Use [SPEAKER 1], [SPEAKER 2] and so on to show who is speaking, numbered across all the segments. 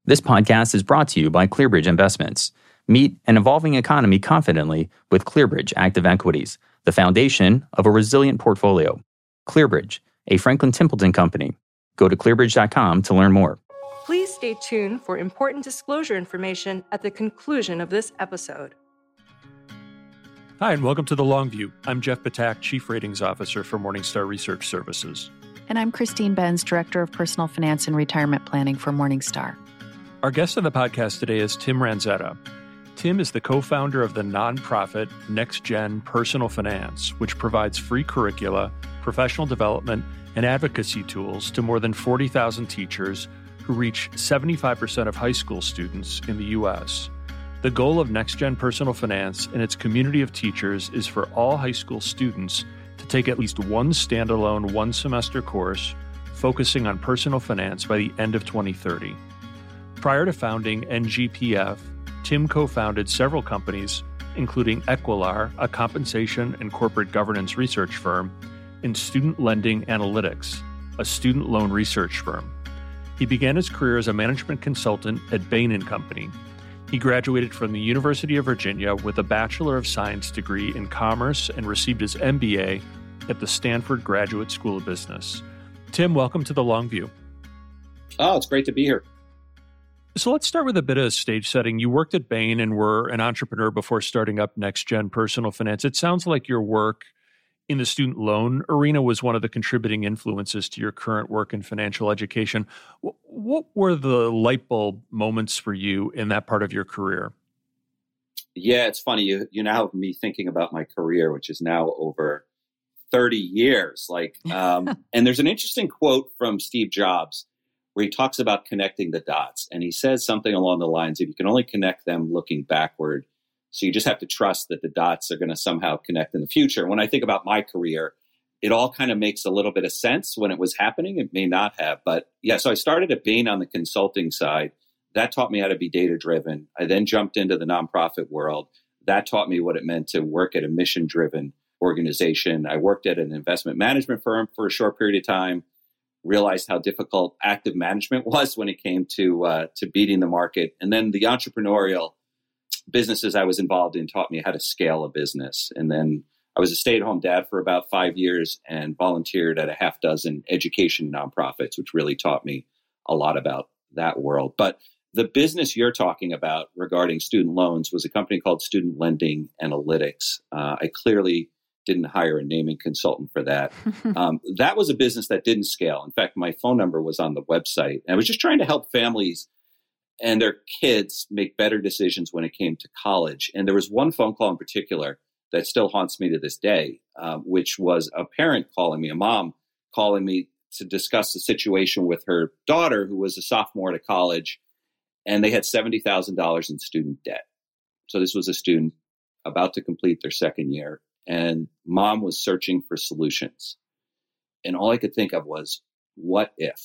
[SPEAKER 1] This podcast is brought to you by ClearBridge Investments. Meet an evolving economy confidently with ClearBridge Active Equities, the foundation of a resilient portfolio. ClearBridge, a Franklin Templeton company. Go to clearbridge.com to learn more.
[SPEAKER 2] Please stay tuned for important disclosure information at the conclusion of this episode.
[SPEAKER 3] Hi, and welcome to The Long View. I'm Jeff Patak, Chief Ratings Officer for Morningstar Research Services.
[SPEAKER 4] And I'm Christine Benz, Director of Personal Finance and Retirement Planning for Morningstar.
[SPEAKER 3] Our guest on the podcast today is Tim Ranzetta. Tim is the co-founder of the nonprofit NextGen Personal Finance, which provides free curricula, professional development, and advocacy tools to more than 40,000 teachers who reach 75% of high school students in the U.S. The goal of NextGen Personal Finance and its community of teachers is for all high school students to take at least one standalone one-semester course focusing on personal finance by the end of 2030. Prior to founding NGPF, Tim co-founded several companies, including Equilar, a compensation and corporate governance research firm, and Student Lending Analytics, a student loan research firm. He began his career as a management consultant at Bain & Company. He graduated from the University of Virginia with a Bachelor of Science degree in commerce and received his MBA at the Stanford Graduate School of Business. Tim, welcome to The Long View.
[SPEAKER 5] Oh, it's great to be here.
[SPEAKER 3] So let's start with a bit of stage setting. You worked at Bain and were an entrepreneur before starting up NextGen Personal Finance. It sounds like your work in the student loan arena was one of the contributing influences to your current work in financial education. What were the light bulb moments for you in that part of your career?
[SPEAKER 5] Yeah, it's funny. You now have me thinking about my career, which is now over 30 years. And there's an interesting quote from Steve Jobs where he talks about connecting the dots. And he says something along the lines of you can only connect them looking backward. So you just have to trust that the dots are going to somehow connect in the future. When I think about my career, it all kind of makes a little bit of sense when it was happening. It may not have, but yeah, so I started at Bain on the consulting side. That taught me how to be data-driven. I then jumped into the nonprofit world. That taught me what it meant to work at a mission-driven organization. I worked at an investment management firm for a short period of time, realized how difficult active management was when it came to beating the market. And then the entrepreneurial businesses I was involved in taught me how to scale a business. And then I was a stay-at-home dad for about 5 years and volunteered at a half dozen education nonprofits, which really taught me a lot about that world. But the business you're talking about regarding student loans was a company called Student Lending Analytics. I clearly didn't hire a naming consultant for that. That was a business that didn't scale. In fact, my phone number was on the website. And I was just trying to help families and their kids make better decisions when it came to college. And there was one phone call in particular that still haunts me to this day, which was a parent calling me, a mom calling me to discuss the situation with her daughter, who was a sophomore at college, and they had $70,000 in student debt. So this was a student about to complete their second year, and mom was searching for solutions. And all I could think of was, what if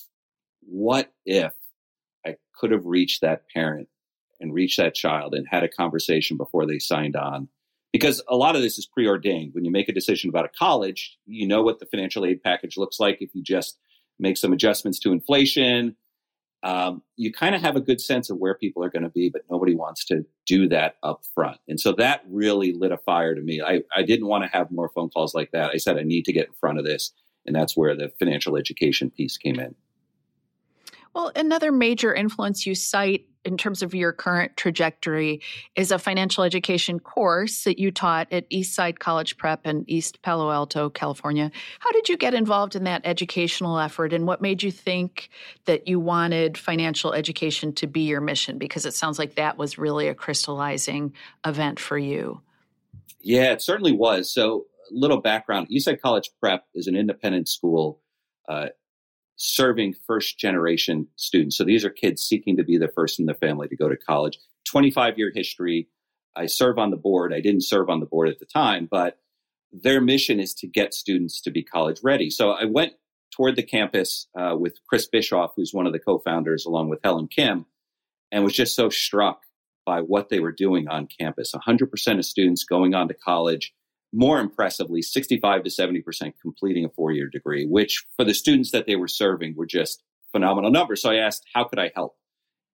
[SPEAKER 5] I could have reached that parent and reached that child and had a conversation before they signed on? Because a lot of this is preordained. When you make a decision about a college, you know what the financial aid package looks like. If you just make some adjustments to inflation, you kind of have a good sense of where people are going to be, but nobody wants to do that up front. And so that really lit a fire to me. I didn't want to have more phone calls like that. I said, I need to get in front of this. And that's where the financial education piece came in.
[SPEAKER 4] Well, another major influence you cite in terms of your current trajectory is a financial education course that you taught at Eastside College Prep in East Palo Alto, California. How did you get involved in that educational effort, and what made you think that you wanted financial education to be your mission? Because it sounds like that was really a crystallizing event for you.
[SPEAKER 5] Yeah, it certainly was. So a little background. Eastside College Prep is an independent school serving first-generation students. So these are kids seeking to be the first in the family to go to college. 25-year history. I serve on the board. I didn't serve on the board at the time, but their mission is to get students to be college ready. So I went toward the campus with Chris Bischoff, who's one of the co-founders, along with Helen Kim, and was just so struck by what they were doing on campus. 100% of students going on to college. More impressively, 65 to 70% completing a 4-year degree, which for the students that they were serving were just phenomenal numbers. So I asked, how could I help?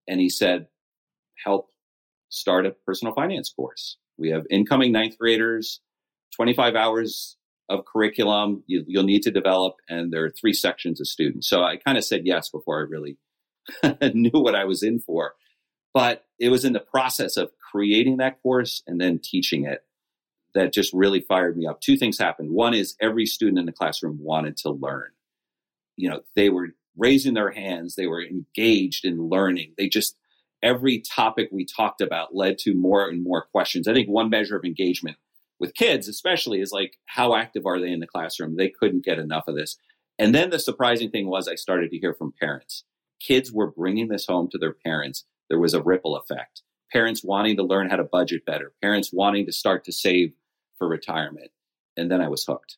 [SPEAKER 5] And he said, help start a personal finance course. We have incoming ninth graders, 25 hours of curriculum you'll need to develop, and there are 3 sections of students. So I kind of said yes before I really knew what I was in for. But it was in the process of creating that course and then teaching it that just really fired me up. 2 things happened. One is every student in the classroom wanted to learn. They were raising their hands. They were engaged in learning. Every topic we talked about led to more and more questions. I think one measure of engagement with kids especially is like, how active are they in the classroom? They couldn't get enough of this. And then the surprising thing was I started to hear from parents. Kids were bringing this home to their parents. There was a ripple effect. Parents wanting to learn how to budget better. Parents wanting to start to save for retirement. And then I was hooked.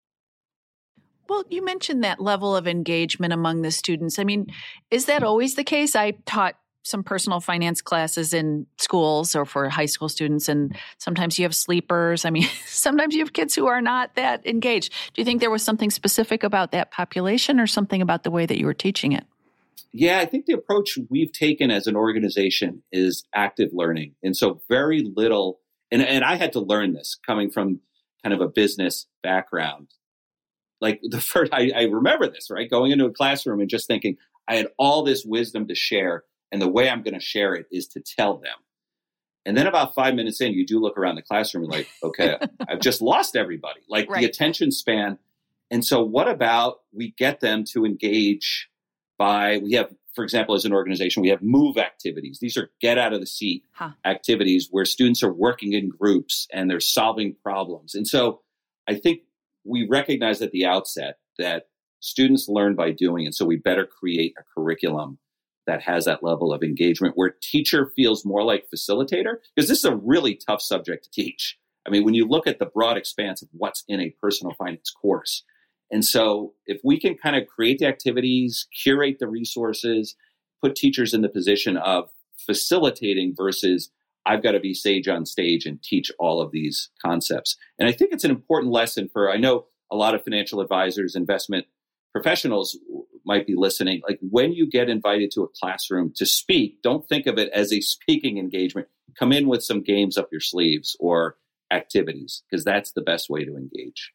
[SPEAKER 4] Well, you mentioned that level of engagement among the students. I mean, is that always the case? I taught some personal finance classes in schools or for high school students, and sometimes you have sleepers. I mean, sometimes you have kids who are not that engaged. Do you think there was something specific about that population or something about the way that you were teaching it?
[SPEAKER 5] Yeah, I think the approach we've taken as an organization is active learning. And so very little, and I had to learn this coming from kind of a business background. Like the first, I remember this, right? Going into a classroom and just thinking, I had all this wisdom to share. And the way I'm going to share it is to tell them. And then about 5 minutes in, you do look around the classroom and like, okay, I've just lost everybody, like right. The attention span. And so what about we get them to engage we have, for example, as an organization, we have move activities. These are get out of the seat activities where students are working in groups and they're solving problems. And so I think we recognize at the outset that students learn by doing. And so we better create a curriculum that has that level of engagement where teacher feels more like facilitator, because this is a really tough subject to teach. I mean, when you look at the broad expanse of what's in a personal finance course. And so if we can kind of create the activities, curate the resources, put teachers in the position of facilitating versus I've got to be sage on stage and teach all of these concepts. And I think it's an important lesson I know a lot of financial advisors, investment professionals might be listening. Like when you get invited to a classroom to speak, don't think of it as a speaking engagement. Come in with some games up your sleeves or activities, because that's the best way to engage.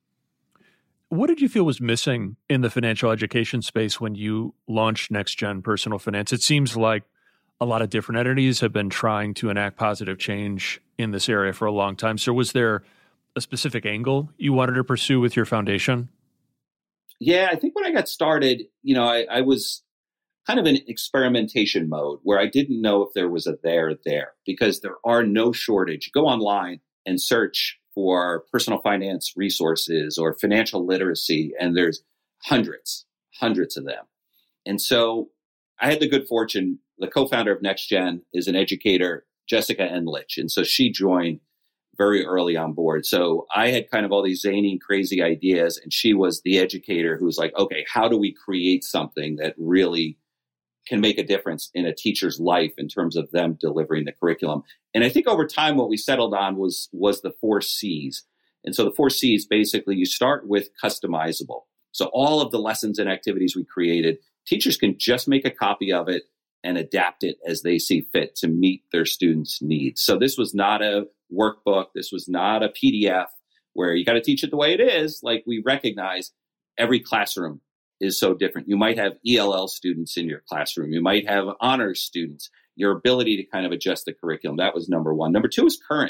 [SPEAKER 3] What did you feel was missing in the financial education space when you launched Next Gen Personal Finance? It seems like a lot of different entities have been trying to enact positive change in this area for a long time. So was there a specific angle you wanted to pursue with your foundation?
[SPEAKER 5] Yeah, I think when I got started, I was kind of in experimentation mode where I didn't know if there was a there, because there are no shortage. Go online and search for personal finance resources or financial literacy, and there's hundreds of them. And so I had the good fortune, the co-founder of NextGen is an educator, Jessica Enlich. And so she joined very early on board. So I had kind of all these zany, crazy ideas, and she was the educator who was like, okay, how do we create something that really can make a difference in a teacher's life in terms of them delivering the curriculum? And I think over time, what we settled on was the 4 C's. And so the 4 C's, basically, you start with customizable. So all of the lessons and activities we created, teachers can just make a copy of it and adapt it as they see fit to meet their students' needs. So this was not a workbook. This was not a PDF where you got to teach it the way it is. Like, we recognize every classroom is so different. You might have ELL students in your classroom. You might have honors students. Your ability to kind of adjust the curriculum. That was number 1. Number 2 is current.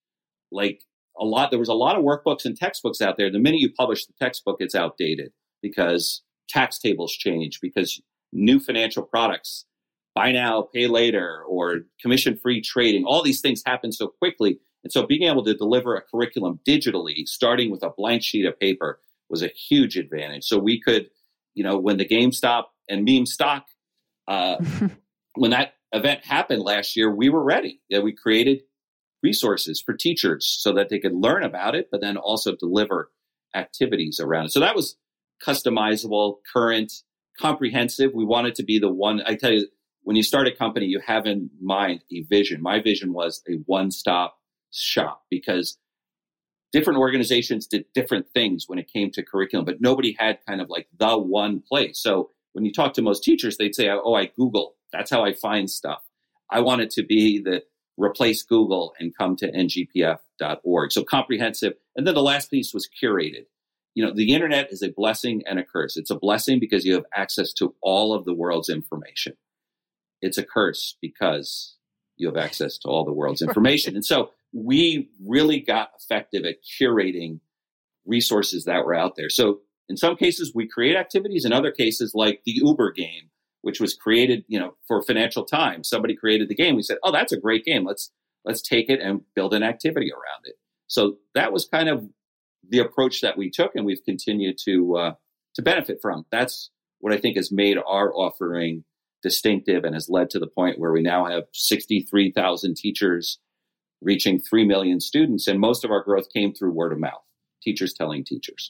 [SPEAKER 5] There was a lot of workbooks and textbooks out there. The minute you publish the textbook, it's outdated because tax tables change, because new financial products, buy now, pay later, or commission-free trading, all these things happen so quickly. And so being able to deliver a curriculum digitally, starting with a blank sheet of paper, was a huge advantage. So we could, when the GameStop and meme stock, when that event happened last year, we were ready. We created resources for teachers so that they could learn about it, but then also deliver activities around it. So that was customizable, current, comprehensive. We wanted to be the one. I tell you, when you start a company, you have in mind a vision. My vision was a one-stop shop, because different organizations did different things when it came to curriculum, but nobody had kind of like the one place. So when you talk to most teachers, they'd say, oh, I Google That's how I find stuff. I want it to be the replace Google and come to ngpf.org. So comprehensive. And then the last piece was curated. The internet is a blessing and a curse. It's a blessing because you have access to all of the world's information. It's a curse because you have access to all the world's information. And so we really got effective at curating resources that were out there. So in some cases, we create activities. In other cases, like the Uber game, which was created, for Financial Times. Somebody created the game. We said, oh, that's a great game. Let's take it and build an activity around it. So that was kind of the approach that we took, and we've continued to benefit from. That's what I think has made our offering distinctive and has led to the point where we now have 63,000 teachers reaching 3 million students. And most of our growth came through word of mouth, teachers telling teachers.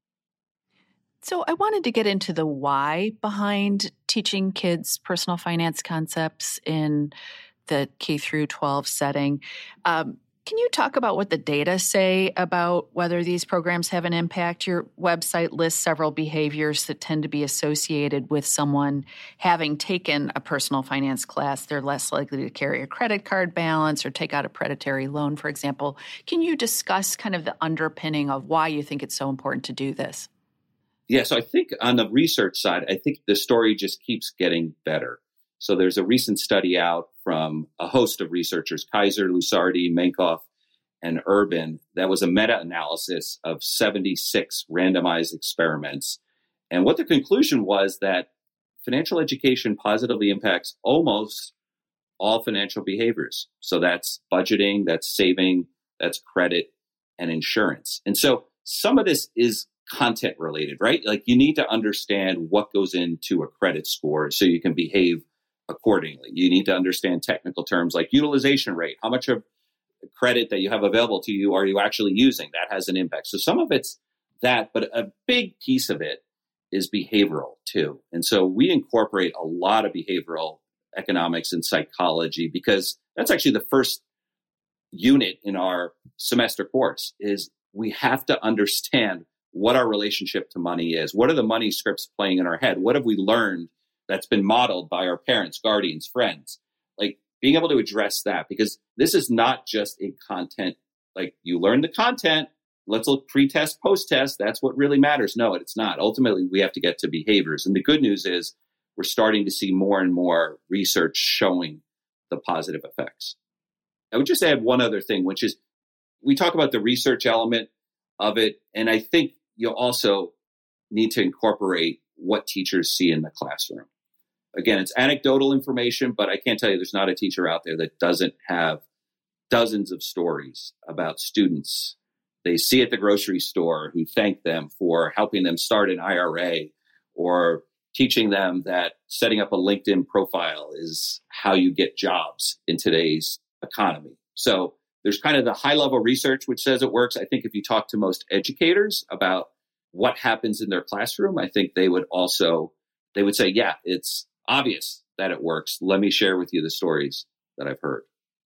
[SPEAKER 4] So I wanted to get into the why behind teaching kids personal finance concepts in the K through 12 setting. Can you talk about what the data say about whether these programs have an impact? Your website lists several behaviors that tend to be associated with someone having taken a personal finance class. They're less likely to carry a credit card balance or take out a predatory loan, for example. Can you discuss kind of the underpinning of why you think it's so important to do this?
[SPEAKER 5] Yeah, so I think on the research side, I think the story just keeps getting better. So there's a recent study out from a host of researchers, Kaiser, Lusardi, Menkoff, and Urban. That was a meta-analysis of 76 randomized experiments. And what the conclusion was that financial education positively impacts almost all financial behaviors. So that's budgeting, that's saving, that's credit, and insurance. And so some of this is content related, right? Like you need to understand what goes into a credit score so you can behave accordingly. You need to understand technical terms like utilization rate. How much of credit that you have available to you are you actually using? That has an impact. So some of it's that, but a big piece of it is behavioral too. And so we incorporate a lot of behavioral economics and psychology because that's actually the first unit in our semester course is we have to understand what our relationship to money is. What are the money scripts playing in our head? What have we learned that's been modeled by our parents, guardians, friends? Like being able to address that, because this is not just a content, like you learn the content, let's look pre-test, post-test, that's what really matters. No, it's not. Ultimately, we have to get to behaviors. And the good news is we're starting to see more and more research showing the positive effects. I would just add one other thing, which is we talk about the research element of it, and I think you also need to incorporate what teachers see in the classroom. Again, it's anecdotal information, but I can't tell you there's not a teacher out there that doesn't have dozens of stories about students they see at the grocery store who thank them for helping them start an IRA or teaching them that setting up a LinkedIn profile is how you get jobs in today's economy. So there's kind of the high level research which says it works. I think if you talk to most educators about what happens in their classroom, I think they would say, yeah, it's obvious that it works. Let me share with you the stories that I've heard.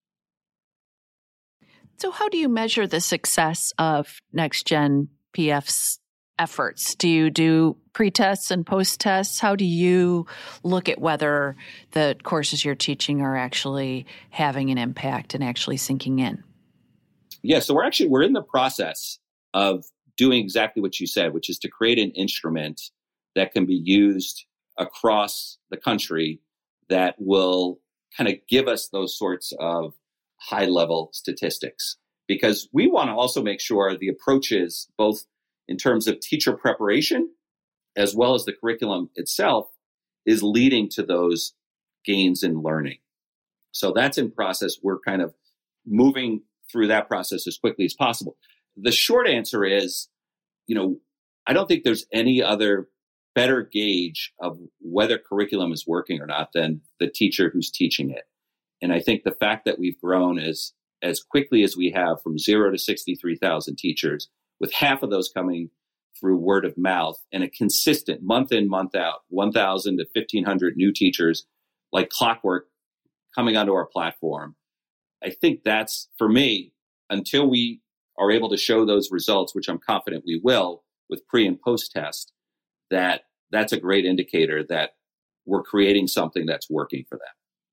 [SPEAKER 4] So how do you measure the success of NextGen PF's efforts? Do you do pre-tests and post-tests? How do you look at whether the courses you're teaching are actually having an impact and actually sinking in?
[SPEAKER 5] Yeah, so we're in the process of doing exactly what you said, which is to create an instrument that can be used across the country that will kind of give us those sorts of high-level statistics. Because we want to also make sure the approaches, both in terms of teacher preparation as well as the curriculum itself, is leading to those gains in learning. So that's in process. We're kind of moving through that process as quickly as possible. The short answer is, I don't think there's any other better gauge of whether curriculum is working or not than the teacher who's teaching it. And I think the fact that we've grown as quickly as we have from 0 to 63,000 teachers, with half of those coming through word of mouth and a consistent month in, month out, 1,000 to 1,500 new teachers like clockwork coming onto our platform. I think that's, for me, until we are able to show those results, which I'm confident we will with pre and post test, that's a great indicator that we're creating something that's working for them.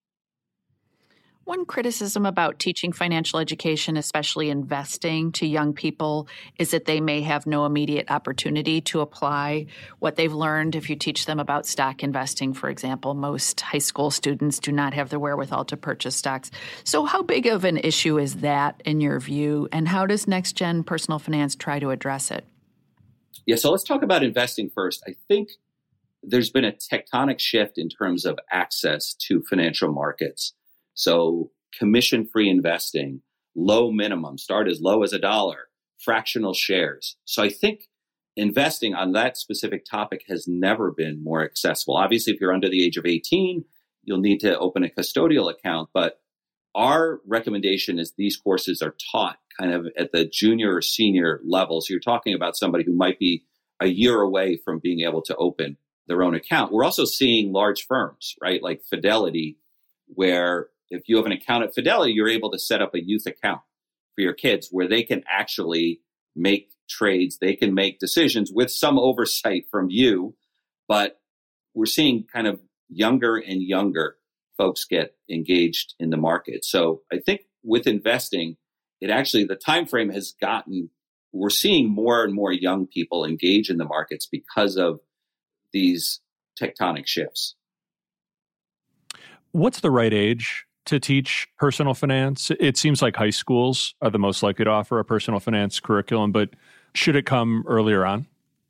[SPEAKER 4] One criticism about teaching financial education, especially investing to young people, is that they may have no immediate opportunity to apply what they've learned. If you teach them about stock investing, for example, most high school students do not have the wherewithal to purchase stocks. So how big of an issue is that in your view? And how does Next Gen Personal Finance try to address it?
[SPEAKER 5] Yeah, so let's talk about investing first. I think there's been a tectonic shift in terms of access to financial markets. So commission-free investing, low minimum, start as low as $1, fractional shares. So I think investing on that specific topic has never been more accessible. Obviously, if you're under the age of 18, you'll need to open a custodial account. But our recommendation is these courses are taught kind of at the junior or senior level. So you're talking about somebody who might be a year away from being able to open their own account. We're also seeing large firms, right, like Fidelity, where if you have an account at Fidelity, you're able to set up a youth account for your kids where they can actually make trades. They can make decisions with some oversight from you. But we're seeing kind of younger and younger folks get engaged in the market. So I think with investing, the time frame has gotten, we're seeing more and more young people engage in the markets because of these tectonic shifts.
[SPEAKER 3] What's the right age to teach personal finance? It seems like high schools are the most likely to offer a personal finance curriculum, but should it come earlier on?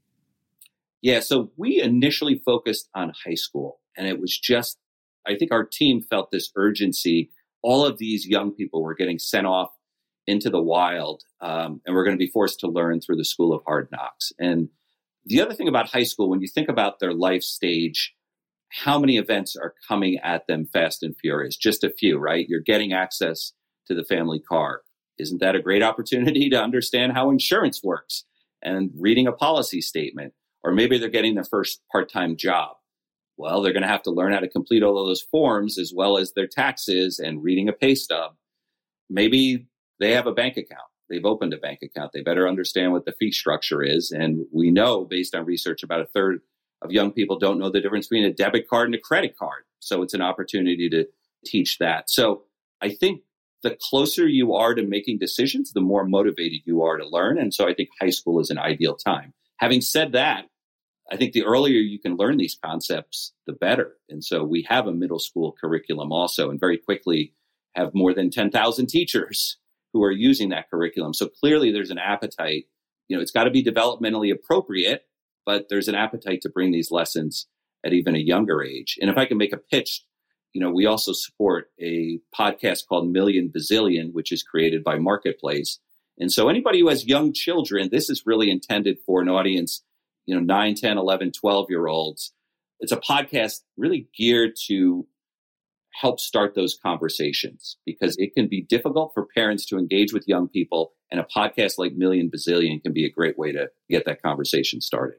[SPEAKER 5] Yeah, so we initially focused on high school, and it was just, I think our team felt this urgency. All of these young people were getting sent off into the wild, and we're going to be forced to learn through the School of Hard Knocks. And the other thing about high school, when you think about their life stage, how many events are coming at them fast and furious? Just a few, right? You're getting access to the family car. Isn't that a great opportunity to understand how insurance works and reading a policy statement? Or maybe they're getting their first part-time job. Well, they're going to have to learn how to complete all of those forms as well as their taxes and reading a pay stub. Maybe they have a bank account. They've opened a bank account. They better understand what the fee structure is. And we know, based on research, about a third of young people don't know the difference between a debit card and a credit card. So it's an opportunity to teach that. So I think the closer you are to making decisions, the more motivated you are to learn. And so I think high school is an ideal time. Having said that, I think the earlier you can learn these concepts, the better. And so we have a middle school curriculum also, and very quickly have more than 10,000 teachers who are using that curriculum. So clearly there's an appetite. It's got to be developmentally appropriate, but there's an appetite to bring these lessons at even a younger age. And if I can make a pitch, we also support a podcast called Million Bazillion, which is created by Marketplace. And so anybody who has young children, this is really intended for an audience, 9, 10, 11, 12-year-olds. It's a podcast really geared to help start those conversations because it can be difficult for parents to engage with young people. And a podcast like Million Bazillion can be a great way to get that conversation started.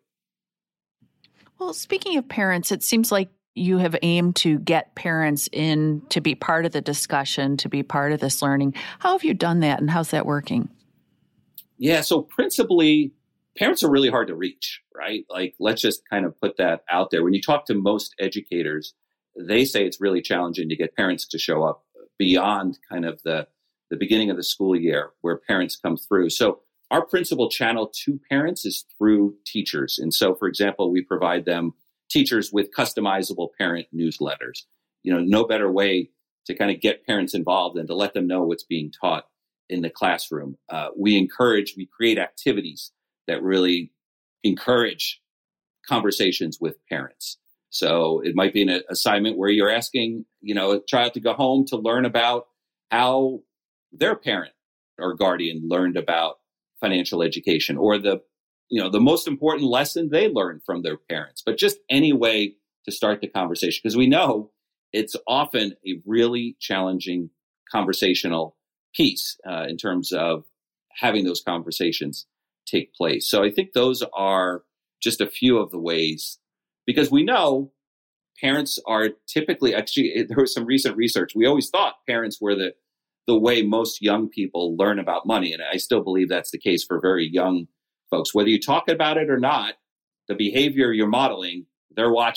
[SPEAKER 4] Well, speaking of parents, it seems like you have aimed to get parents in to be part of the discussion, to be part of this learning. How have you done that and how's that working?
[SPEAKER 5] Yeah, so principally, parents are really hard to reach, right? Like, let's just kind of put that out there. When you talk to most educators, they say it's really challenging to get parents to show up beyond kind of the beginning of the school year where parents come through. So our principal channel to parents is through teachers. And so, for example, we provide them teachers with customizable parent newsletters. No better way to kind of get parents involved than to let them know what's being taught in the classroom. We create activities that really encourage conversations with parents. So it might be an assignment where you're asking, a child to go home to learn about how their parent or guardian learned about financial education, or the most important lesson they learned from their parents, but just any way to start the conversation. Because we know it's often a really challenging conversational piece in terms of having those conversations take place. So I think those are just a few of the ways, because we know parents are typically, actually, there was some recent research. We always thought parents were the way most young people learn about money. And I still believe that's the case for very young folks. Whether you talk about it or not, the behavior you're modeling, they're watching.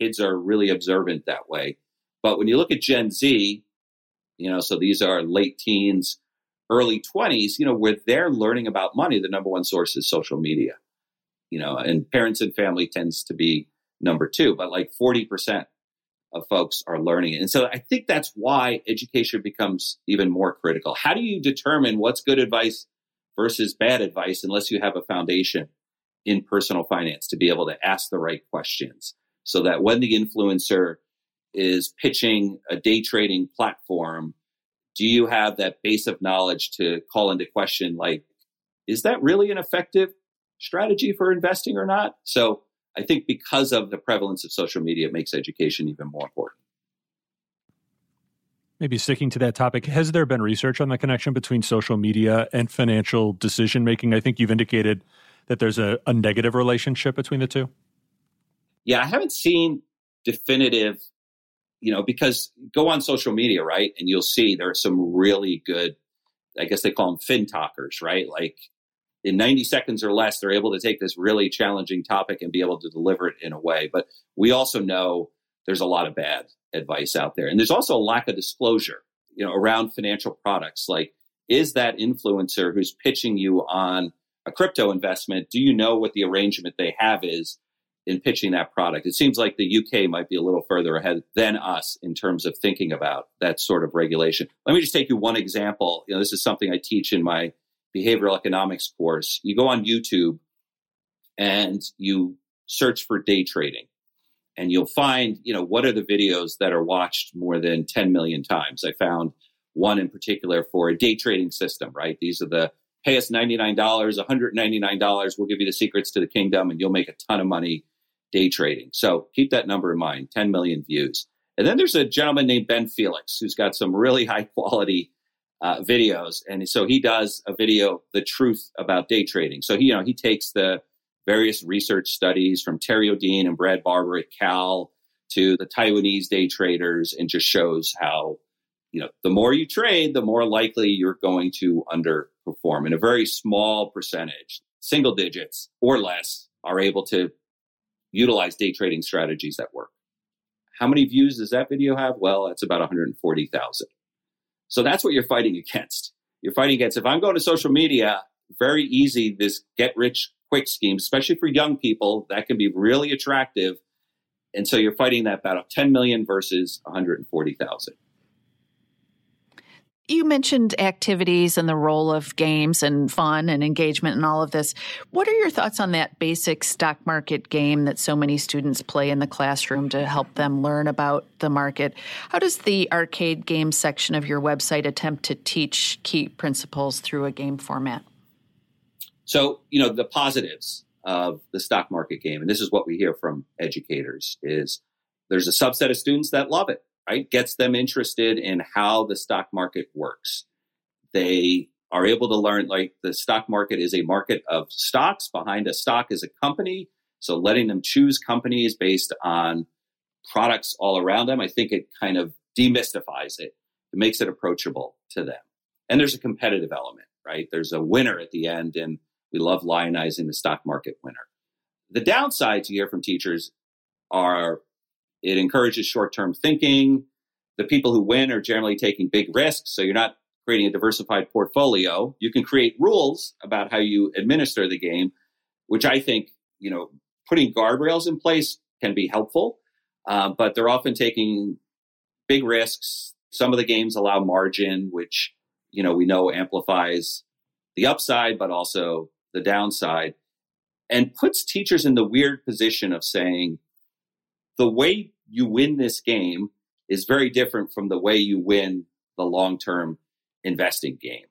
[SPEAKER 5] kids are really observant that way. But when you look at Gen Z, so these are late teens, early 20s, where they're learning about money, the number one source is social media, and parents and family tends to be number two, but like 40% of folks are learning it. And so I think that's why education becomes even more critical. How do you determine what's good advice versus bad advice unless you have a foundation in personal finance to be able to ask the right questions, so that when the influencer is pitching a day trading platform, do you have that base of knowledge to call into question, like, is that really an effective strategy for investing or not? So I think because of the prevalence of social media, it makes education even more important.
[SPEAKER 3] Maybe sticking to that topic, has there been research on the connection between social media and financial decision making? I think you've indicated that there's a negative relationship between the two.
[SPEAKER 5] Yeah, I haven't seen definitive, because go on social media, right? And you'll see there are some really good, I guess they call them fin talkers, right? Like in 90 seconds or less, they're able to take this really challenging topic and be able to deliver it in a way. But we also know there's a lot of bad advice out there. And there's also a lack of disclosure, around financial products. Like, is that influencer who's pitching you on a crypto investment, do you know what the arrangement they have is in pitching that product? It seems like the UK might be a little further ahead than us in terms of thinking about that sort of regulation. Let me just take you one example. This is something I teach in my behavioral economics course. You go on YouTube and you search for day trading, and you'll find, what are the videos that are watched more than 10 million times. I found one in particular for a day trading system, right? These are the pay us $99, $199. We'll give you the secrets to the kingdom and you'll make a ton of money day trading. So keep that number in mind, 10 million views. And then there's a gentleman named Ben Felix who's got some really high quality videos. And so he does a video, The Truth About Day Trading. So he takes the various research studies from Terry O'Dean and Brad Barber at Cal to the Taiwanese day traders and just shows how, the more you trade, the more likely you're going to underperform. And a very small percentage, single digits or less, are able to utilize day trading strategies that work. How many views does that video have? Well, it's about 140,000. So that's what you're fighting against. You're fighting against, if I'm going to social media, very easy, this get rich quick scheme, especially for young people, that can be really attractive. And so you're fighting that battle, 10 million versus 140,000.
[SPEAKER 4] You mentioned activities and the role of games and fun and engagement and all of this. What are your thoughts on that basic stock market game that so many students play in the classroom to help them learn about the market? How does the arcade game section of your website attempt to teach key principles through a game format?
[SPEAKER 5] So, the positives of the stock market game, and this is what we hear from educators, is there's a subset of students that love it. Right? Gets them interested in how the stock market works. They are able to learn, like, the stock market is a market of stocks. Behind a stock is a company. So letting them choose companies based on products all around them, I think it kind of demystifies it. It makes it approachable to them. And there's a competitive element, right? There's a winner at the end, and we love lionizing the stock market winner. The downsides you hear from teachers are it encourages short-term thinking. The people who win are generally taking big risks, so you're not creating a diversified portfolio. You can create rules about how you administer the game, which I think, putting guardrails in place can be helpful, but they're often taking big risks. Some of the games allow margin, which, we know amplifies the upside, but also the downside, and puts teachers in the weird position of saying, the way you win this game is very different from the way you win the long-term investing game.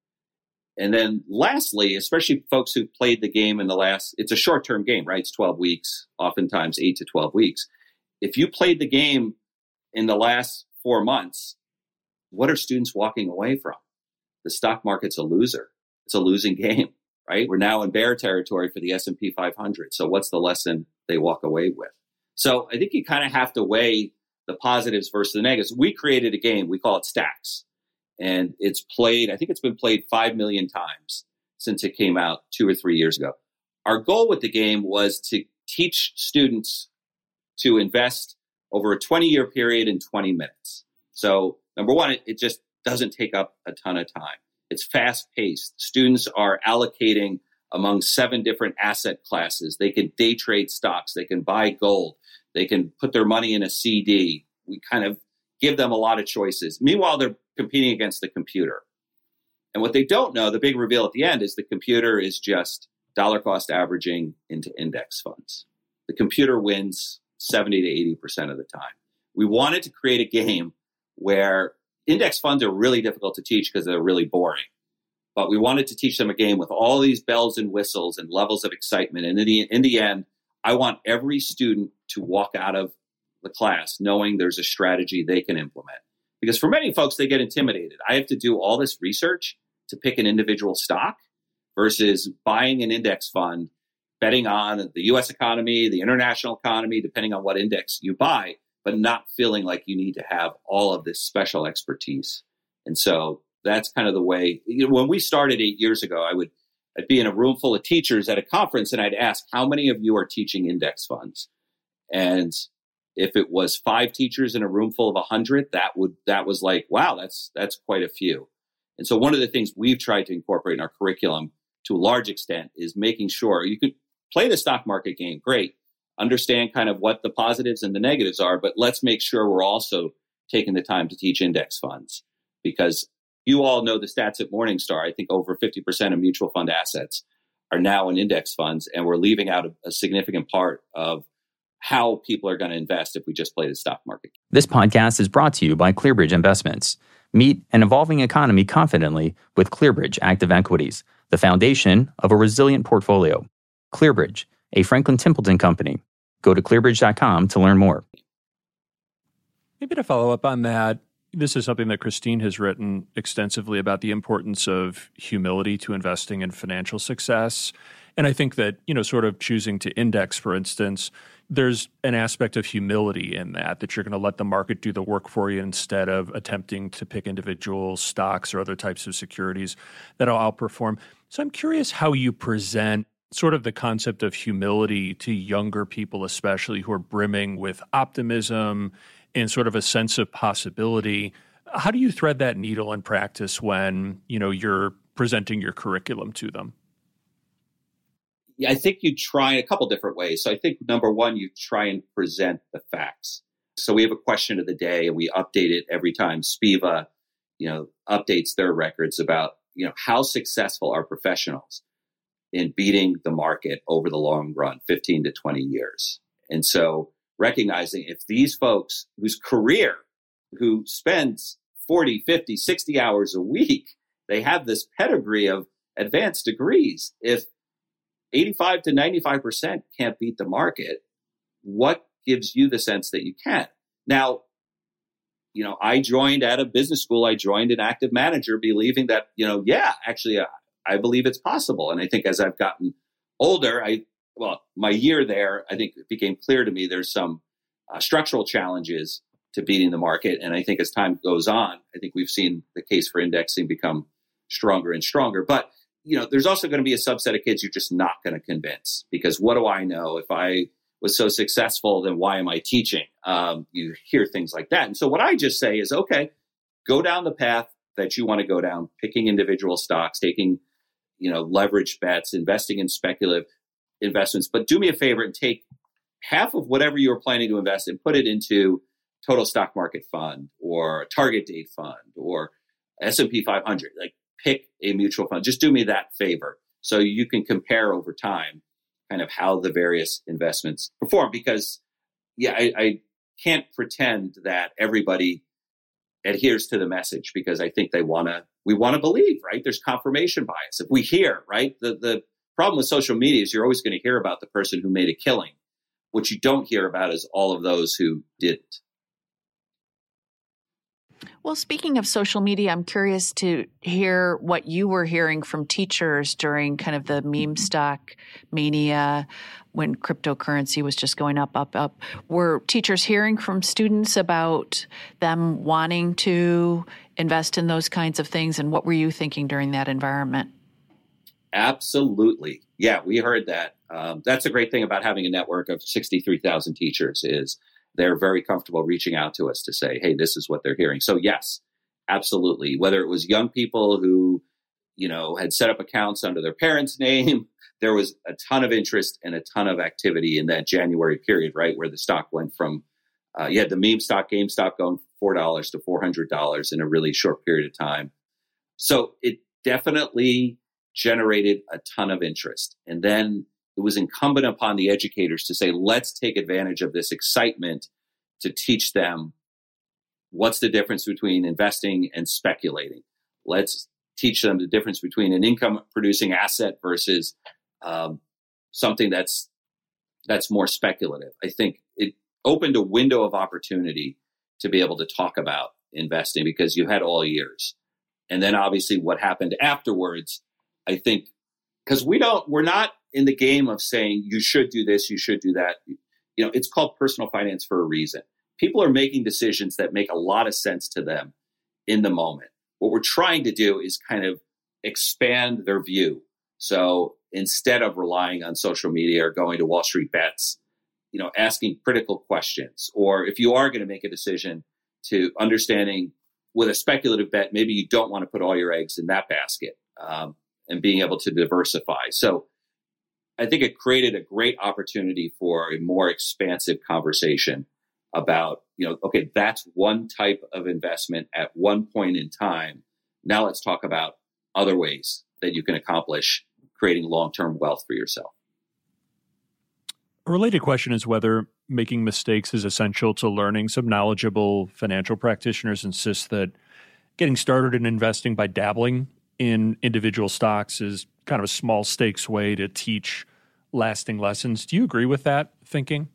[SPEAKER 5] And then lastly, especially folks who played the game it's a short-term game, right? It's 12 weeks, oftentimes 8 to 12 weeks. If you played the game in the last 4 months, what are students walking away from? The stock market's a loser. It's a losing game, right? We're now in bear territory for the S&P 500. So what's the lesson they walk away with? So I think you kind of have to weigh the positives versus the negatives. We created a game, we call it Stacks. And it's played, I think it's been played 5 million times since it came out 2 or 3 years ago. Our goal with the game was to teach students to invest over a 20-year period in 20 minutes. So number one, it just doesn't take up a ton of time. It's fast-paced. Students are allocating among 7 different asset classes. They can day trade stocks. They can buy gold. They can put their money in a CD. We kind of give them a lot of choices. Meanwhile, they're competing against the computer. And what they don't know, the big reveal at the end, is the computer is just dollar cost averaging into index funds. The computer wins 70 to 80% of the time. We wanted to create a game where index funds are really difficult to teach because they're really boring. But we wanted to teach them a game with all these bells and whistles and levels of excitement. And in the end, I want every student to walk out of the class knowing there's a strategy they can implement. Because for many folks, they get intimidated. I have to do all this research to pick an individual stock versus buying an index fund, betting on the U.S. economy, the international economy, depending on what index you buy, but not feeling like you need to have all of this special expertise. And so that's kind of the way, when we started 8 years ago, I'd be in a room full of teachers at a conference and I'd ask, how many of you are teaching index funds? And if it was 5 teachers in a room full of 100, that was like, wow, that's quite a few. And so one of the things we've tried to incorporate in our curriculum to a large extent is making sure you can play the stock market game, great, understand kind of what the positives and the negatives are, but let's make sure we're also taking the time to teach index funds, because you all know the stats at Morningstar. I think over 50% of mutual fund assets are now in index funds, and we're leaving out a significant part of how people are going to invest if we just play the stock market.
[SPEAKER 1] This podcast is brought to you by ClearBridge Investments. Meet an evolving economy confidently with ClearBridge Active Equities, the foundation of a resilient portfolio. ClearBridge, a Franklin Templeton company. Go to clearbridge.com to learn more.
[SPEAKER 3] Maybe to follow up on that, this is something that Christine has written extensively about, the importance of humility to investing in financial success. And I think that, sort of choosing to index, for instance, there's an aspect of humility in that you're going to let the market do the work for you instead of attempting to pick individual stocks or other types of securities that'll outperform. So I'm curious how you present sort of the concept of humility to younger people, especially who are brimming with optimism and sort of a sense of possibility. How do you thread that needle in practice when, you're presenting your curriculum to them?
[SPEAKER 5] Yeah, I think you try a couple different ways. So I think number one, you try and present the facts. So we have a question of the day and we update it every time Spiva, updates their records about, how successful are professionals in beating the market over the long run, 15 to 20 years. And so recognizing if these folks whose career, who spends 40, 50, 60 hours a week, they have this pedigree of advanced degrees. If 85 to 95% can't beat the market, what gives you the sense that you can? Now, I joined at a business school. I joined an active manager believing that, I believe it's possible. And I think as I've gotten older, my year there, I think it became clear to me there's some structural challenges to beating the market. And I think as time goes on, I think we've seen the case for indexing become stronger and stronger. But there's also going to be a subset of kids you're just not going to convince, because what do I know? If I was so successful, then why am I teaching? You hear things like that. And so what I just say is, okay, go down the path that you want to go down, picking individual stocks, taking, leveraged bets, investing in speculative investments. But do me a favor and take half of whatever you were planning to invest and put it into total stock market fund or a target date fund or S&P 500. Like, pick a mutual fund. Just do me that favor so you can compare over time kind of how the various investments perform. Because, I can't pretend that everybody adheres to the message, because I think we want to believe, right? There's confirmation bias. If we hear, right? The problem with social media is you're always going to hear about the person who made a killing. What you don't hear about is all of those who didn't.
[SPEAKER 4] Well, speaking of social media, I'm curious to hear what you were hearing from teachers during kind of the meme stock mania when cryptocurrency was just going up. Were teachers hearing from students about them wanting to invest in those kinds of things? And what were you thinking during that environment?
[SPEAKER 5] Absolutely. Yeah, we heard that That's a great thing about having a network of 63,000 teachers is they're very comfortable reaching out to us to say, hey, this is what they're hearing. So yes, absolutely. Whether it was young people who, had set up accounts under their parents' name, there was a ton of interest and a ton of activity in that January period, right? Where the stock went from, you had the meme stock, GameStop going from $4 to $400 in a really short period of time. So it definitely generated a ton of interest. And then it was incumbent upon the educators to say, let's take advantage of this excitement to teach them what's the difference between investing and speculating. Let's teach them the difference between an income producing asset versus something that's more speculative. I think it opened a window of opportunity to be able to talk about investing because you had all years. And then obviously what happened afterwards, I think, because we're not in the game of saying you should do this, you should do that. It's called personal finance for a reason. People are making decisions that make a lot of sense to them in the moment. What we're trying to do is kind of expand their view. So instead of relying on social media or going to Wall Street Bets, asking critical questions, or if you are going to make a decision to understanding with a speculative bet, maybe you don't want to put all your eggs in that basket, and being able to diversify. So I think it created a great opportunity for a more expansive conversation about, okay, that's one type of investment at one point in time. Now let's talk about other ways that you can accomplish creating long-term wealth for yourself.
[SPEAKER 3] A related question is whether making mistakes is essential to learning. Some knowledgeable financial practitioners insist that getting started in investing by dabbling in individual stocks is kind of a small stakes way to teach lasting lessons. Do you agree with that thinking?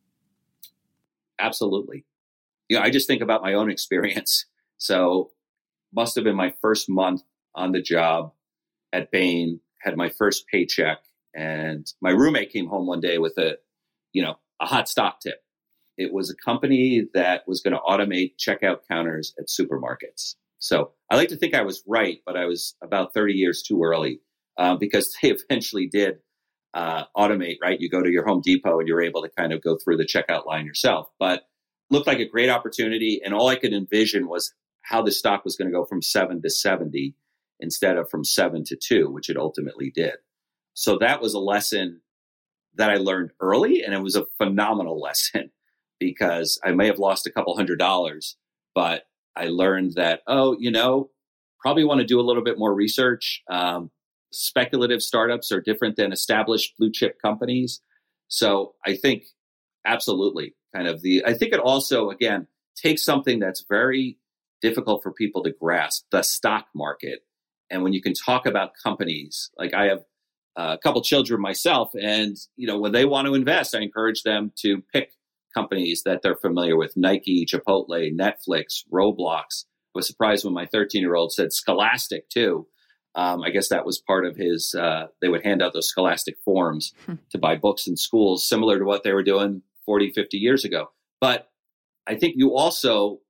[SPEAKER 5] Absolutely. I just think about my own experience. So must have been my first month on the job at Bain, had my first paycheck, and my roommate came home one day with a hot stock tip. It was a company that was going to automate checkout counters at supermarkets. So I like to think I was right, but I was about 30 years too early because they eventually did automate, right? You go to your Home Depot and you're able to kind of go through the checkout line yourself. But looked like a great opportunity. And all I could envision was how the stock was going to go from 7 to 70 instead of from 7 to 2, which it ultimately did. So that was a lesson that I learned early, and it was a phenomenal lesson because I may have lost a couple $100, but I learned that, probably want to do a little bit more research. Speculative startups are different than established blue chip companies. So I think absolutely I think it also, again, takes something that's very difficult for people to grasp, the stock market. And when you can talk about companies, like I have a couple children myself, and, when they want to invest, I encourage them to pick companies that they're familiar with: Nike, Chipotle, Netflix, Roblox. I was surprised when my 13-year-old said Scholastic too. I guess that was part of his, they would hand out those Scholastic forms to buy books in schools, similar to what they were doing 40, 50 years ago. But I think you also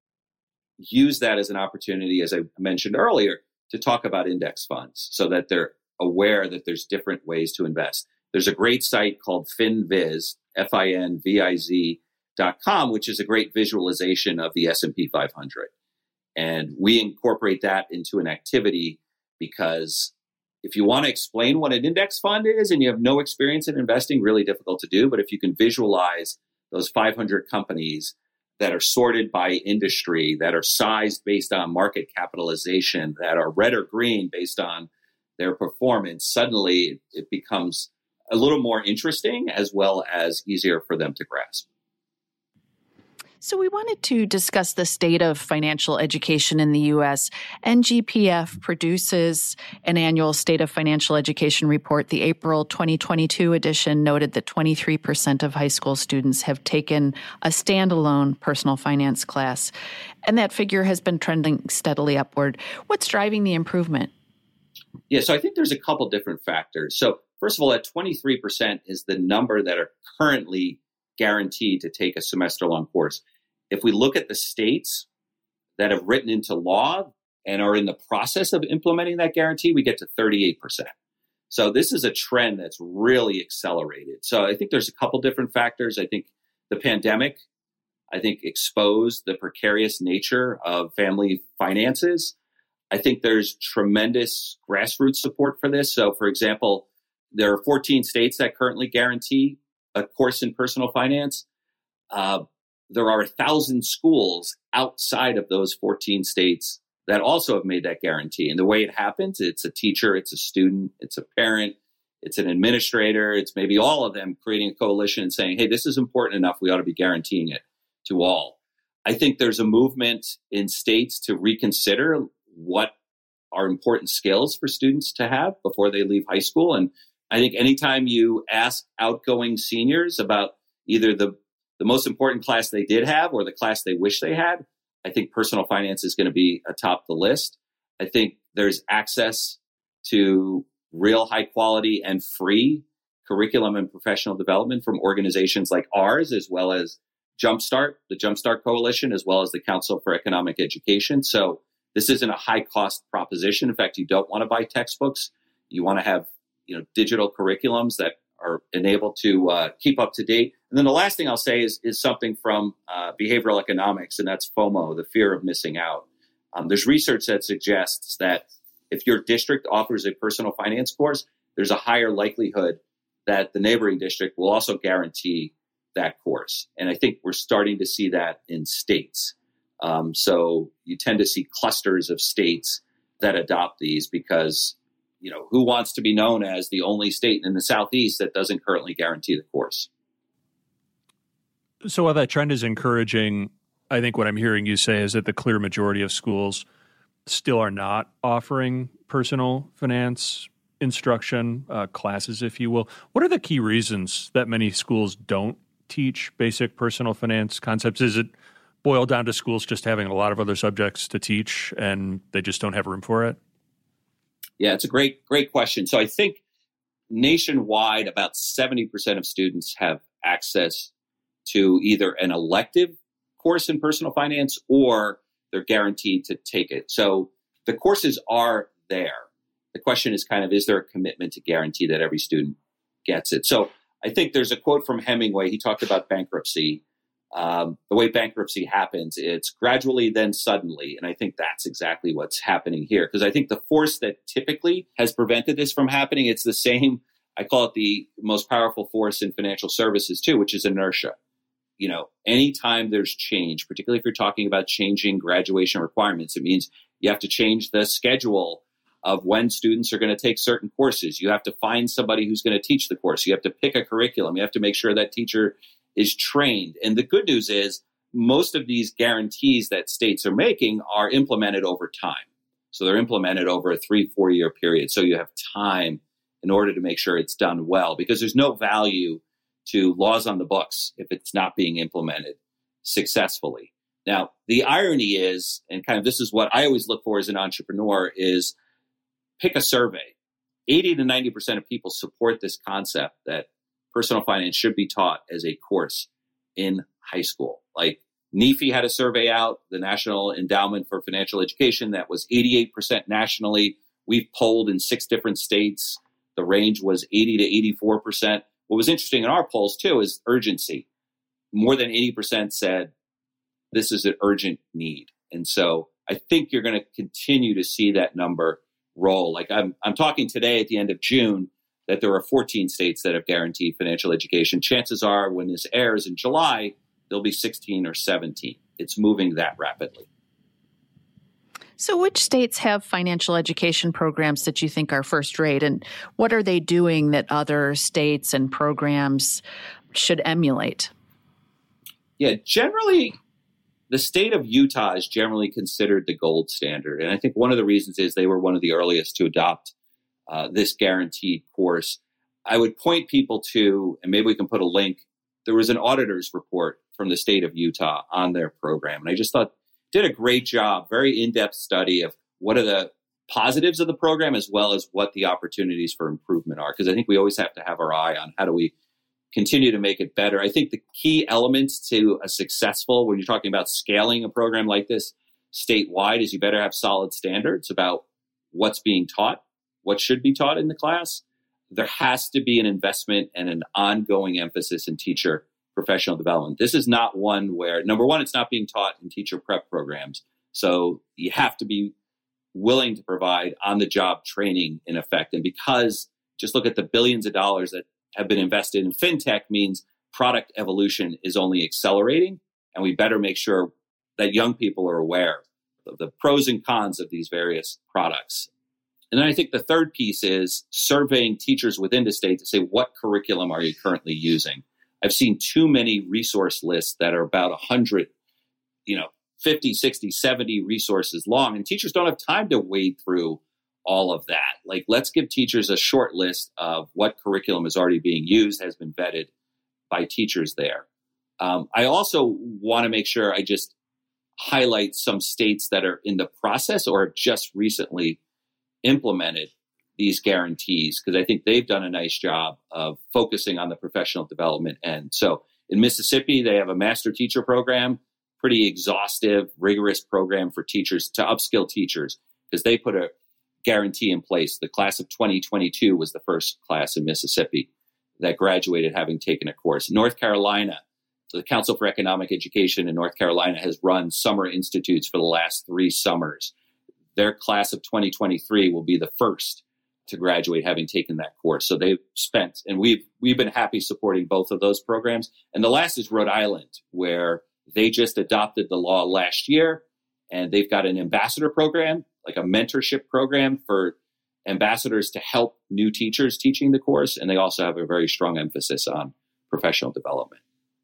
[SPEAKER 5] use that as an opportunity, as I mentioned earlier, to talk about index funds so that they're aware that there's different ways to invest. There's a great site called FinViz, FINVIZ.com, which is a great visualization of the S&P 500. And we incorporate that into an activity because if you want to explain what an index fund is and you have no experience in investing, really difficult to do. But if you can visualize those 500 companies that are sorted by industry, that are sized based on market capitalization, that are red or green based on their performance, suddenly it becomes a little more interesting as well as easier for them to grasp.
[SPEAKER 4] So we wanted to discuss the state of financial education in the U.S. NGPF produces an annual State of Financial Education report. The April 2022 edition noted that 23% of high school students have taken a standalone personal finance class, and that figure has been trending steadily upward. What's driving the improvement?
[SPEAKER 5] Yeah, so I think there's a couple different factors. So first of all, that 23% is the number that are currently guaranteed to take a semester-long course. If we look at the states that have written into law and are in the process of implementing that guarantee, we get to 38%. So this is a trend that's really accelerated. So I think there's a couple different factors. I think the pandemic, exposed the precarious nature of family finances. I think there's tremendous grassroots support for this. So, for example, there are 14 states that currently guarantee a course in personal finance. There are 1,000 schools outside of those 14 states that also have made that guarantee. And the way it happens, it's a teacher, it's a student, it's a parent, it's an administrator, it's maybe all of them creating a coalition and saying, hey, this is important enough, we ought to be guaranteeing it to all. I think there's a movement in states to reconsider what are important skills for students to have before they leave high school. And I think anytime you ask outgoing seniors about either the most important class they did have or the class they wish they had, I think personal finance is going to be atop the list. I think there's access to real high quality and free curriculum and professional development from organizations like ours, as well as Jumpstart, the Jumpstart Coalition, as well as the Council for Economic Education. So this isn't a high cost proposition. In fact, you don't want to buy textbooks. You want to have, digital curriculums that are enabled to keep up to date. And then the last thing I'll say is something from behavioral economics, and that's FOMO, the fear of missing out. There's research that suggests that if your district offers a personal finance course, there's a higher likelihood that the neighboring district will also guarantee that course. And I think we're starting to see that in states. So you tend to see clusters of states that adopt these because, who wants to be known as the only state in the Southeast that doesn't currently guarantee the course?
[SPEAKER 3] So while that trend is encouraging, I think what I'm hearing you say is that the clear majority of schools still are not offering personal finance instruction, classes, if you will. What are the key reasons that many schools don't teach basic personal finance concepts? Is it boiled down to schools just having a lot of other subjects to teach and they just don't have room for it?
[SPEAKER 5] Yeah, it's a great question. So I think nationwide, about 70% of students have access to either an elective course in personal finance or they're guaranteed to take it. So the courses are there. The question is is there a commitment to guarantee that every student gets it? So I think there's a quote from Hemingway. He talked about bankruptcy. The way bankruptcy happens, it's gradually, then suddenly. And I think that's exactly what's happening here. Because I think the force that typically has prevented this from happening, it's the same, I call it the most powerful force in financial services too, which is inertia. Anytime there's change, particularly if you're talking about changing graduation requirements, it means you have to change the schedule of when students are going to take certain courses. You have to find somebody who's going to teach the course. You have to pick a curriculum. You have to make sure that teacher is trained. And the good news is most of these guarantees that states are making are implemented over time. So they're implemented over a 3-4 year period. So you have time in order to make sure it's done well, because there's no value to laws on the books if it's not being implemented successfully. Now, the irony is, and this is what I always look for as an entrepreneur, is pick a survey. 80 to 90% of people support this concept that personal finance should be taught as a course in high school. Like NEFI had a survey out, the National Endowment for Financial Education, that was 88% nationally. We've polled in 6 different states. The range was 80 to 84%. What was interesting in our polls too is urgency. More than 80% said this is an urgent need. And so I think you're going to continue to see that number roll. Like I'm talking today at the end of June that there are 14 states that have guaranteed financial education. Chances are when this airs in July, there'll be 16 or 17. It's moving that rapidly.
[SPEAKER 4] So which states have financial education programs that you think are first rate, and what are they doing that other states and programs should emulate?
[SPEAKER 5] Yeah, generally, the state of Utah is generally considered the gold standard. And I think one of the reasons is they were one of the earliest to adopt this guaranteed course. I would point people to, and maybe we can put a link, there was an auditor's report from the state of Utah on their program. And I just thought did a great job, very in-depth study of what are the positives of the program as well as what the opportunities for improvement are. Because I think we always have to have our eye on how do we continue to make it better. I think the key elements to a successful, when you're talking about scaling a program like this statewide, is you better have solid standards about what's being taught, what should be taught in the class. there has to be an investment and an ongoing emphasis in teacher professional development. This is not one where, number one, it's not being taught in teacher prep programs. So you have to be willing to provide on-the-job training in effect. And because just look at the billions of dollars that have been invested in fintech means product evolution is only accelerating. And we better make sure that young people are aware of the pros and cons of these various products. And then I think the third piece is surveying teachers within the state to say, what curriculum are you currently using? I've seen too many resource lists that are about 100, 50, 60, 70 resources long, and teachers don't have time to wade through all of that. Like, let's give teachers a short list of what curriculum is already being used, has been vetted by teachers there. I also want to make sure I just highlight some states that are in the process or have just recently implemented these guarantees, because I think they've done a nice job of focusing on the professional development end. So in Mississippi, they have a master teacher program, pretty exhaustive, rigorous program for teachers to upskill teachers, because they put a guarantee in place. The class of 2022 was the first class in Mississippi that graduated having taken a course. North Carolina, the Council for Economic Education in North Carolina has run summer institutes for the last 3 summers. Their class of 2023 will be the first to graduate having taken that course. So they've spent, and we've been happy supporting both of those programs. And the last is Rhode Island, where they just adopted the law last year, and they've got an ambassador program, like a mentorship program for ambassadors to help new teachers teaching the course. And they also have a very strong emphasis on professional development.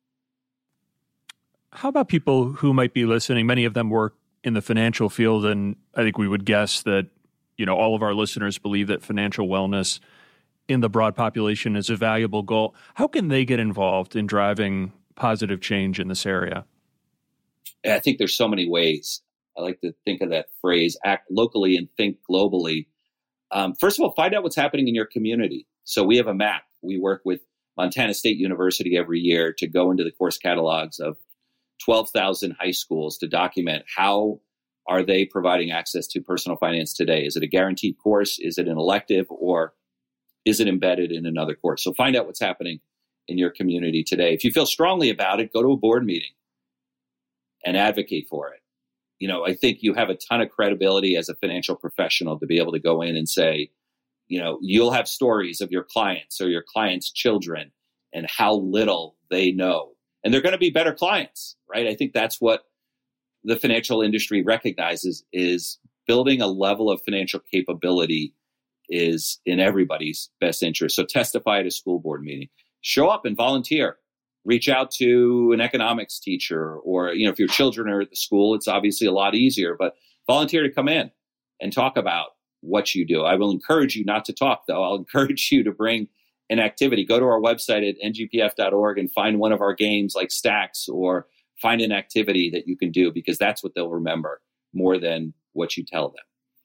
[SPEAKER 3] How about people who might be listening? Many of them work in the financial field, and I think we would guess that all of our listeners believe that financial wellness in the broad population is a valuable goal. How can they get involved in driving positive change in this area?
[SPEAKER 5] I think there's so many ways. I like to think of that phrase, act locally and think globally. First of all, find out what's happening in your community. So we have a map. We work with Montana State University every year to go into the course catalogs of 12,000 high schools to document how are they providing access to personal finance today. Is it a guaranteed course? Is it an elective? Or is it embedded in another course? So find out what's happening in your community today. If you feel strongly about it, go to a board meeting and advocate for it. I think you have a ton of credibility as a financial professional to be able to go in and say, you'll have stories of your clients or your clients' children and how little they know. And they're going to be better clients, right? I think that's what the financial industry recognizes, is building a level of financial capability is in everybody's best interest. So testify at a school board meeting, show up and volunteer, reach out to an economics teacher, or, if your children are at the school, it's obviously a lot easier, but volunteer to come in and talk about what you do. I will encourage you not to talk, though. I'll encourage you to bring an activity. Go to our website at ngpf.org and find one of our games like Stacks, or find an activity that you can do, because that's what they'll remember more than what you tell them.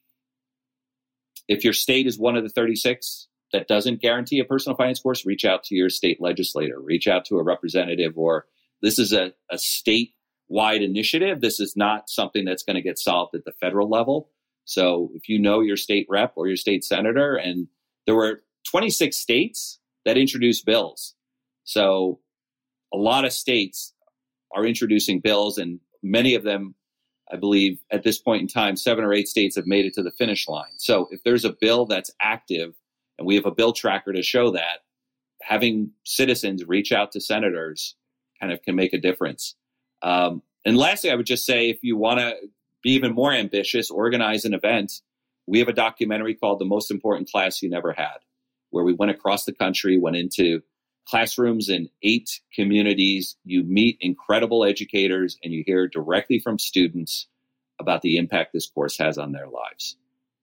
[SPEAKER 5] If your state is one of the 36 that doesn't guarantee a personal finance course, reach out to your state legislator, reach out to a representative, or this is a statewide initiative. This is not something that's going to get solved at the federal level. So if you know your state rep or your state senator, and there were 26 states that introduced bills. So a lot of states are introducing bills, and many of them, I believe at this point in time, 7 or 8 states have made it to the finish line. So if there's a bill that's active, and we have a bill tracker to show that, having citizens reach out to senators kind of can make a difference. And lastly, I would just say, if you want to be even more ambitious, organize an event. We have a documentary called The Most Important Class You Never Had, where we went across the country, went into classrooms in 8 communities. You meet incredible educators, and you hear directly from students about the impact this course has on their lives.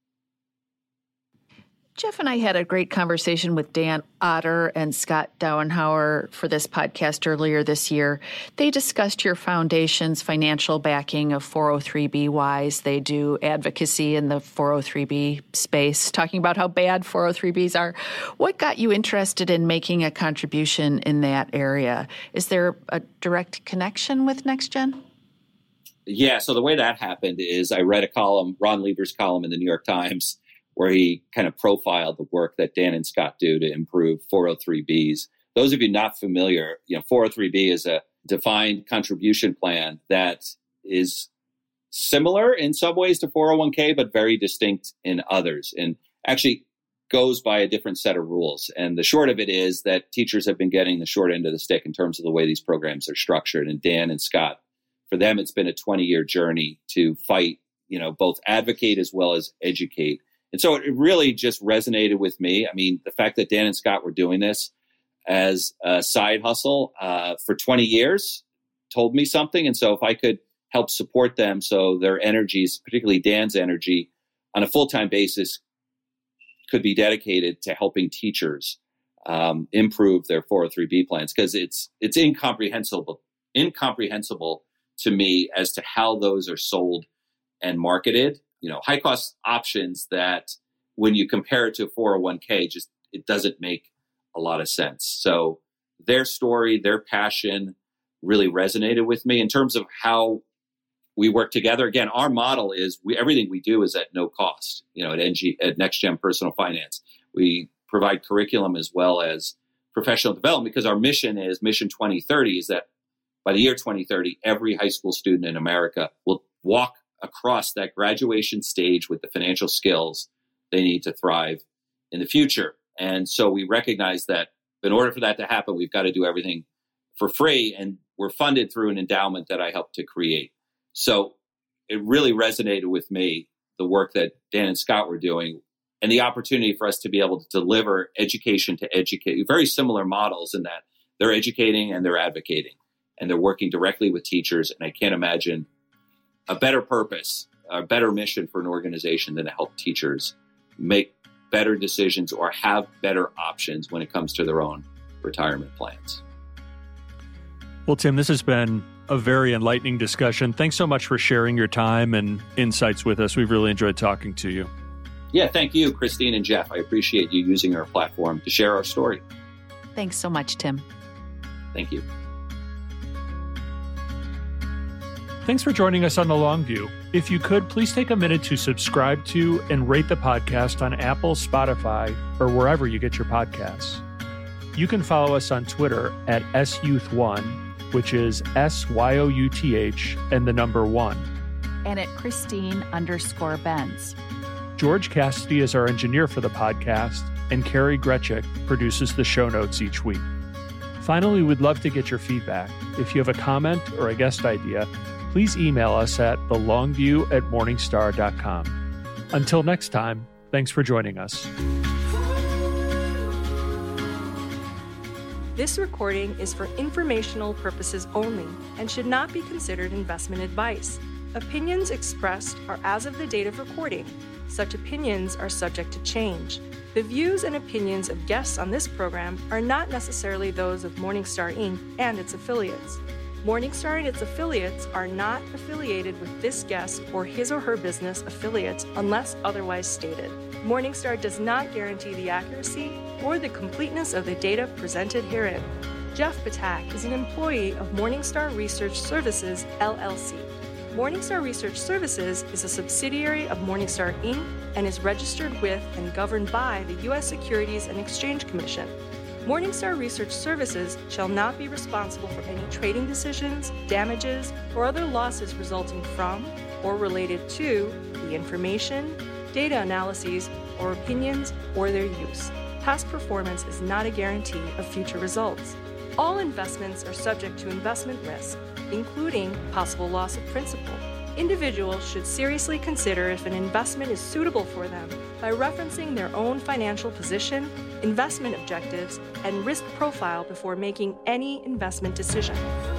[SPEAKER 4] Jeff and I had a great conversation with Dan Otter and Scott Dauenhauer for this podcast earlier this year. They discussed your foundation's financial backing of 403B WISE. They do advocacy in the 403B space, talking about how bad 403Bs are. What got you interested in making a contribution in that area? Is there a direct connection with NextGen?
[SPEAKER 5] Yeah, so the way that happened is I read a column, Ron Lieber's column in the New York Times, where he kind of profiled the work that Dan and Scott do to improve 403Bs. Those of you not familiar, 403B is a defined contribution plan that is similar in some ways to 401k, but very distinct in others, and actually goes by a different set of rules. And the short of it is that teachers have been getting the short end of the stick in terms of the way these programs are structured. And Dan and Scott, for them, it's been a 20-year journey to fight, both advocate as well as educate. And so it really just resonated with me. I mean, the fact that Dan and Scott were doing this as a side hustle for 20 years told me something. And so if I could help support them so their energies, particularly Dan's energy, on a full-time basis could be dedicated to helping teachers improve their 403B plans, because it's incomprehensible to me as to how those are sold and marketed. High cost options that when you compare it to a 401k, it doesn't make a lot of sense. So their story, their passion really resonated with me in terms of how we work together. Again, our model is everything we do is at no cost. At NextGen Personal Finance, we provide curriculum as well as professional development, because our mission is Mission 2030 is that by the year 2030, every high school student in America will walk across that graduation stage with the financial skills they need to thrive in the future. And so we recognize that in order for that to happen, we've got to do everything for free, and we're funded through an endowment that I helped to create. So it really resonated with me, the work that Dan and Scott were doing, and the opportunity for us to be able to deliver education to educate, very similar models in that they're educating and they're advocating, and they're working directly with teachers. And I can't imagine a better purpose, a better mission for an organization than to help teachers make better decisions or have better options when it comes to their own retirement plans.
[SPEAKER 3] Well, Tim, this has been a very enlightening discussion. Thanks so much for sharing your time and insights with us. We've really enjoyed talking to you.
[SPEAKER 5] Yeah, thank you, Christine and Jeff. I appreciate you using our platform to share our story.
[SPEAKER 4] Thanks so much, Tim.
[SPEAKER 5] Thank you.
[SPEAKER 3] Thanks for joining us on The Long View. If you could, please take a minute to subscribe to and rate the podcast on Apple, Spotify, or wherever you get your podcasts. You can follow us on Twitter at SYouth1, which is SYOUTH and the number 1.
[SPEAKER 4] And at Christine_Benz.
[SPEAKER 3] George Cassidy is our engineer for the podcast, and Carrie Gretchik produces the show notes each week. Finally, we'd love to get your feedback. If you have a comment or a guest idea, please email us at thelongview@morningstar.com. Until next time, thanks for joining us.
[SPEAKER 2] This recording is for informational purposes only and should not be considered investment advice. Opinions expressed are as of the date of recording. Such opinions are subject to change. The views and opinions of guests on this program are not necessarily those of Morningstar Inc. and its affiliates. Morningstar and its affiliates are not affiliated with this guest or his or her business affiliates unless otherwise stated. Morningstar does not guarantee the accuracy or the completeness of the data presented herein. Jeff Patak is an employee of Morningstar Research Services, LLC. Morningstar Research Services is a subsidiary of Morningstar Inc. and is registered with and governed by the U.S. Securities and Exchange Commission. Morningstar Research Services shall not be responsible for any trading decisions, damages, or other losses resulting from or related to the information, data analyses, or opinions, or their use. Past performance is not a guarantee of future results. All investments are subject to investment risk, including possible loss of principal. Individuals should seriously consider if an investment is suitable for them by referencing their own financial position, investment objectives, and risk profile before making any investment decision.